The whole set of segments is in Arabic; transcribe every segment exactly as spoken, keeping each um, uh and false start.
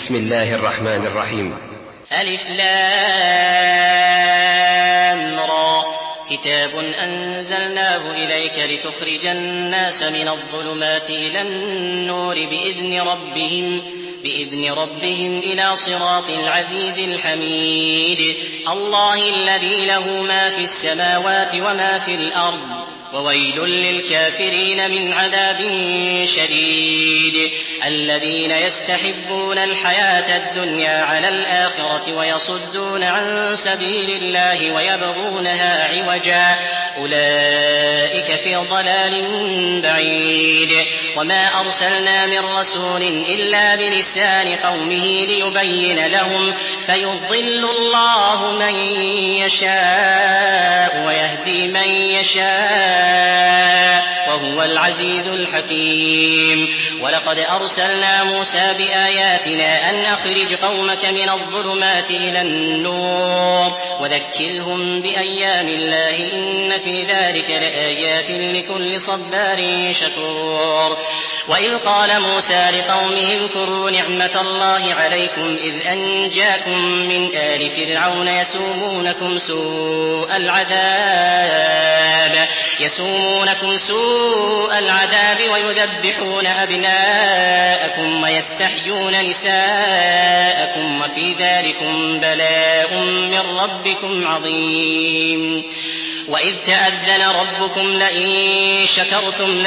بسم الله الرحمن الرحيم. ألف لام را كتاب أنزلناه إليك لتخرج الناس من الظلمات إلى النور بإذن ربهم بإذن ربهم إلى صراط العزيز الحميد الله الذي له ما في السماوات وما في الأرض وويل للكافرين من عذاب شديد الذين يستحبون الحياة الدنيا على الآخرة ويصدون عن سبيل الله ويبغونها عوجا أولئك في ضلال بعيد وما أرسلنا من رسول إلا بلسان قومه ليبين لهم فيضل الله من يشاء ويهدي من يشاء وهو العزيز الحكيم ولقد أرسلنا موسى بآياتنا أن أخرج قومك من الظلمات إلى النور وذكرهم بأيام الله إن في ذلك لآيات لكل صبار شكور وإذ قال موسى لقومه اذكروا نعمة الله عليكم إذ أنجاكم من آل فرعون يسومونكم سوء العذاب يسومونكم سوء العذاب ويذبحون أبناءكم ويستحيون نساءكم وفي ذلكم بلاء من ربكم عظيم وإذ تأذن ربكم لئن شكرتم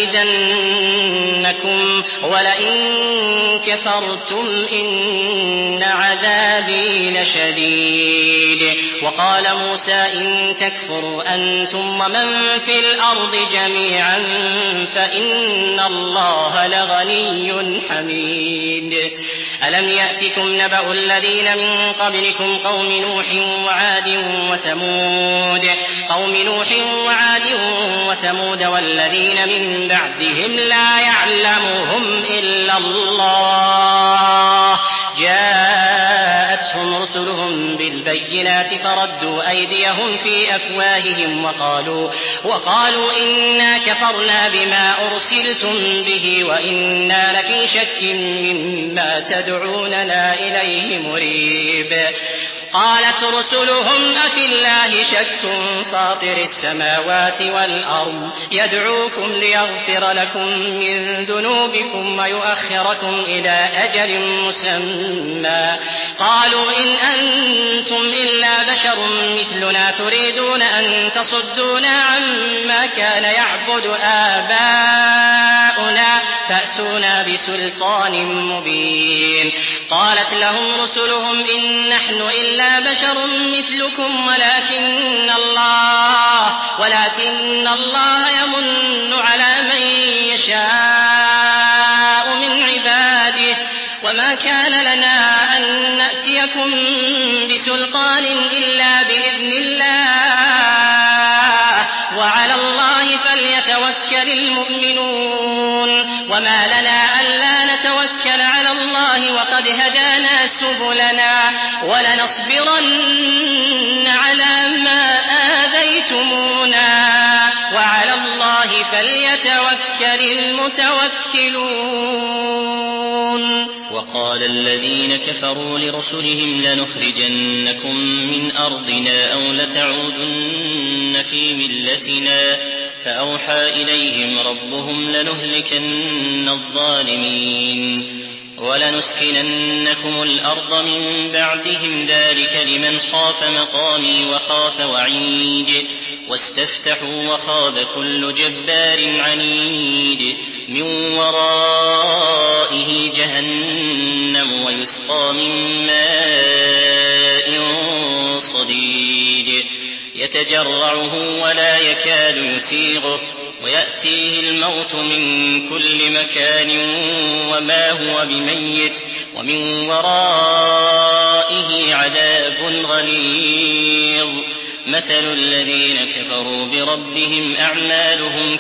لأزيدنكم ولئن كفرتم إن عذابي لشديد وقال موسى إن تكفروا أنتم ومن في الأرض جميعا فإن الله لغني حميد ألم يأتكم نبأ الذين من قبلكم قوم نوح وعاد وثمود قوم نوح وعاد وثمود والذين من بعدهم لا يعلمهم إلا الله جاءتهم رسلهم بالبينات فردوا أيديهم في أفواههم وقالوا, وقالوا إنا كفرنا بما أرسلتم به وإنا لفي شك مما تدعوننا إليه مريب قالت رسلهم أفي الله شك فاطر السماوات والأرض يدعوكم ليغفر لكم من ذنوبكم ويؤخركم إلى أجل مسمى قالوا إن أنتم إلا بشر مثلنا تريدون أن تصدونا عما كان يعبد آباؤنا فأتونا بسلطان مبين قالت لهم رسلهم إن نحن إلا بشر مثلكم ولكن الله ولكن الله يمن على من يشاء من عباده وما كان لنا أن نأتيكم بسلطان إلا بإذن الله وعلى الله فليتوكل المؤمنون وما لنا ألا نتوكل على الله وقد هدانا سبلنا ولنصبرن على ما آذيتمونا وعلى الله فليتوكل المتوكلون وقال الذين كفروا لرسلهم لنخرجنكم من أرضنا أو لتعودن في ملتنا فأوحى إليهم ربهم لنهلكن الظالمين ولنسكننكم الأرض من بعدهم ذلك لمن خاف مقامي وخاف وعيد واستفتحوا وخاب كل جبار عنيد من ورائه جهنم ويسقى من ماء صديد يتجرعه ولا يكاد يسيغه ويأتيه الموت من كل مكان وما هو بميت ومن ورائه عذاب غليظ مثل الذين كفروا بربهم أعمالهم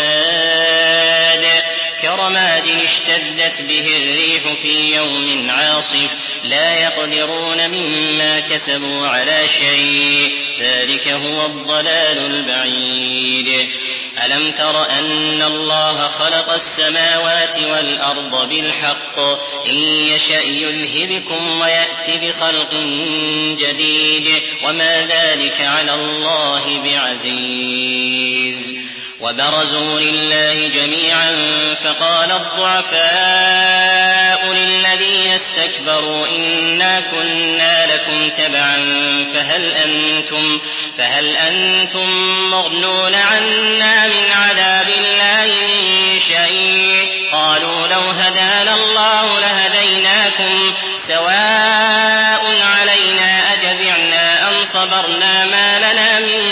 كرماد كرماد اشتدت به الريح في يوم عاصف لا يقدرون مما كسبوا على شيء ذلك هو الضلال البعيد ألم تر أن الله خلق السماوات والأرض بالحق إن يشأ يذهبكم ويأتي بخلق جديد وما ذلك على الله بعزيز وبرزوا لله جميعا فقال الضعفاء للذين استكبروا إنا كنا لكم تبعا فهل أنتم, فهل أنتم مغنون عنا من عذاب الله من شيء قالوا لو هدانا الله لهديناكم سواء علينا أجزعنا أم صبرنا ما لنا من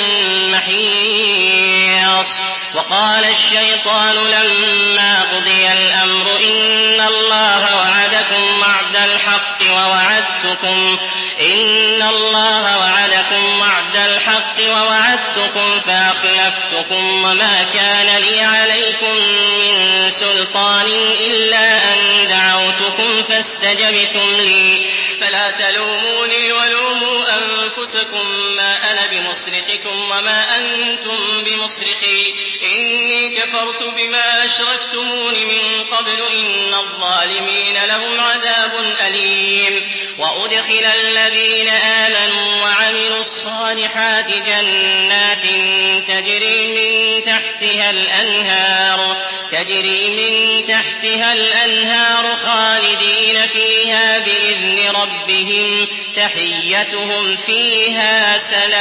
محيص وقال الشيطان لما قضي الأمر إن الله وعدكم وعد الحق ووعدتكم إن الله وعدكم وعد الحق ووعدتكم فأخلفتكم وما كان لي عليكم من سلطان إلا أن دعوتكم فاستجبتم لي فلا تلوموني ولوموا أنفسكم ما أنا بمصرخكم وما أنتم بمصرخي إني كفرت بما أشركتمون من قبل إن الظالمين لهم عذاب أليم وأدخل الذين آمنوا وعملوا الصالحات جنات تجري من تحتها الأنهار تجري من تحتها الأنهار خالدين فيها بإذن ربهم تحيتهم فيها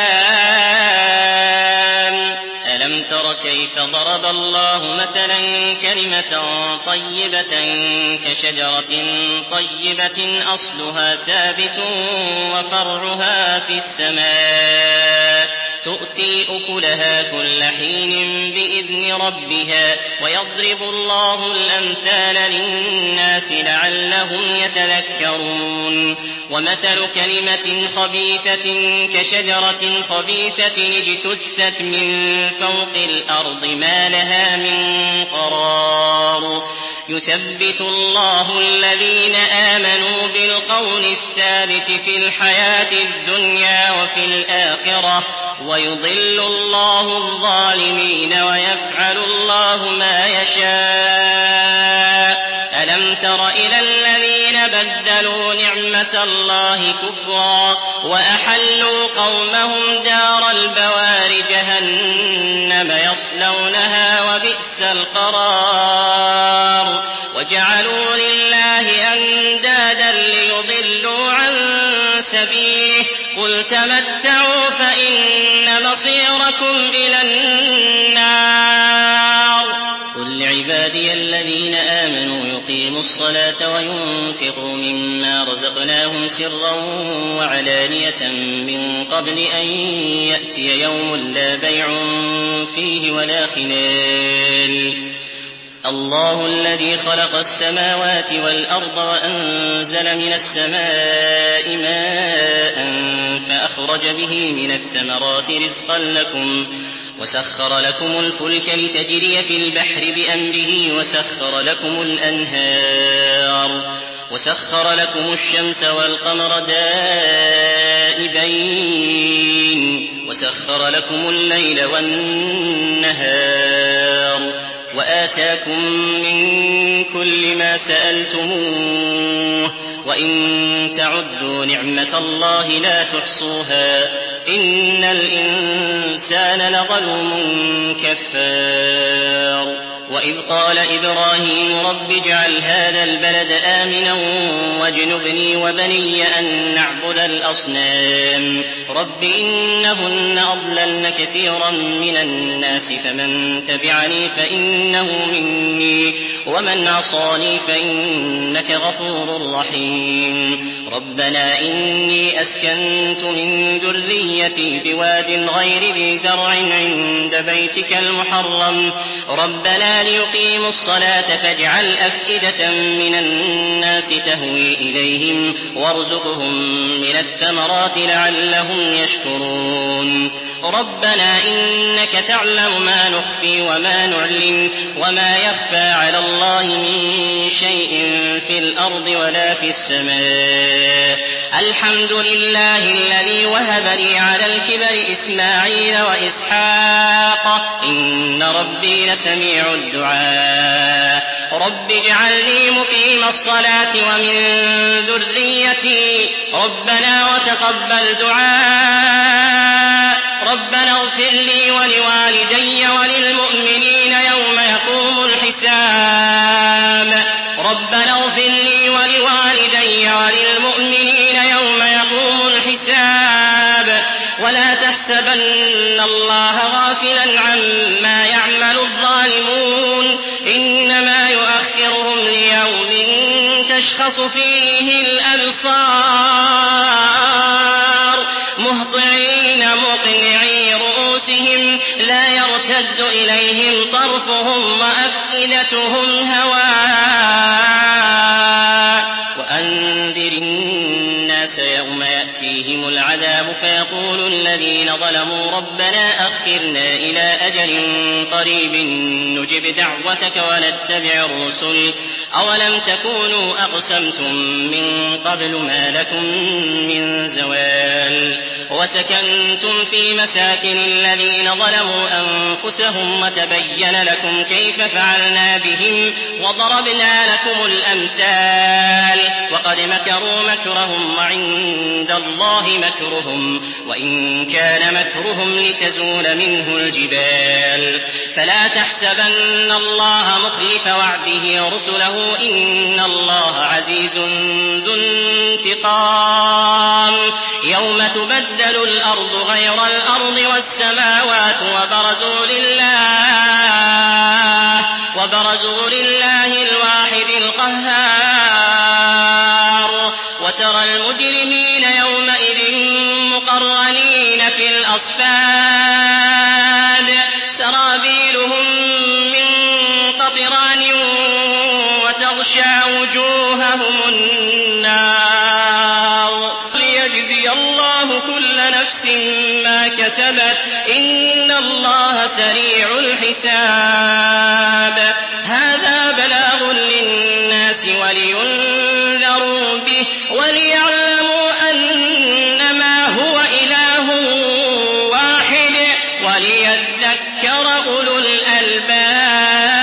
سلام ألم تر كيف ضرب الله مثلا كلمة طيبة كشجرة طيبة أصلها ثابت وفرعها في السماء تؤتي أكلها كل حين بإذن ربها ويضرب الله الأمثال للناس لعلهم يتذكرون ومثل كلمة خبيثة كشجرة خبيثة اجتثت من فوق الأرض ما لها من قرار يثبت الله الذين آمنوا بالقول الثابت في الحياة الدنيا وفي الآخرة ويضل الله الظالمين ويفعل الله ما يشاء ألم تر إلى الذين بدلوا نعمة الله كفرا وأحلوا قومهم دار البوار جهنم يصلونها وبئس القرار وجعلوا لله أندادا ليضلوا عن سبيله قل تمتعوا فإن مصيركم إلى النار قل لعبادي الذين آمنوا يقيموا الصلاة وينفقوا مما رزقناهم سرا وعلانية من قبل أن يأتي يوم لا بيع فيه ولا خلال الله الذي خلق السماوات والأرض وأنزل من السماء ماء فأخرج به من الثمرات رزقا لكم وسخر لكم الفلك لتجري في البحر بأمره وسخر لكم الأنهار وسخر لكم الشمس والقمر دائبين وسخر لكم الليل والنهار وآتاكم من كل ما سألتموه وإن تعدوا نعمة الله لا تحصوها إن الإنسان لظلوم كفار وإذ قال إبراهيم رب اجعل هذا البلد آمنا واجنبني وبني أن نعبد الأصنام رب إنهن أضللن كثيرا من الناس فمن تبعني فإنه مني ومن عصاني فإنك غفور رحيم ربنا إني أسكنت من ذريتي بواد غير ذي زرع عند بيتك المحرم ربنا ليقيموا الصلاة فاجعل أفئدة من الناس تهوي إليهم وارزقهم من الثمرات لعلهم يشكرون ربنا إنك تعلم ما نخفي وما نعلن وما يخفى على الله من شيء في الأرض ولا في السماء الحمد لله الذي وهب لي على الكبر إسماعيل وإسحاق إن ربي لسميع الدعاء رب اجعلني مقيم الصلاة ومن ذريتي ربنا وتقبل دعاء ربنا اغفر لي ولوالدي وللمؤمنين يوم يقوم الحساب ربنا اغفر لي ولوالدي وللمؤمنين يوم يقوم الحساب ولا تحسبن الله غافلا عما يعمل الظالمون إنما يؤخرهم ليوم تشخص فيه الأبصار مهطعين مقنعي رؤوسهم لا يرتد إليهم طرفهم وأفئدتهم هواء وأنذر الناس يوم يأتيهم العذاب فيقول الذين ظلموا ربنا أخرنا إلى أجل قريب نجب دعوتك ونتبع الرسل أولم تكونوا أقسمتم من قبل ما لكم من زوال وسكنتم في مساكن الذين ظلموا أنفسهم وتبين لكم كيف فعلنا بهم وضربنا لكم الأمثال وقد مكروا مكرهم وعند الله مكرهم وإن كان مكرهم لتزول منه الجبال فلا تحسبن الله مخلف وعده رسله إن الله عزيز ذو انتقام يوم تبدل الأرض غير الأرض والسماوات وبرزوا لله وبرزوا لله الواحد القهار وترى المجرمين يومئذ مقرنين في الأصفاد سرابيلهم من قطران وتغشى وجوههم النار ليجزي الله كل نفس ما كسبت إن الله سريع الحساب هذا بلاغ للناس ولينذروا به وليعلموا أنما هو إله واحد وليذكر أولو الألباب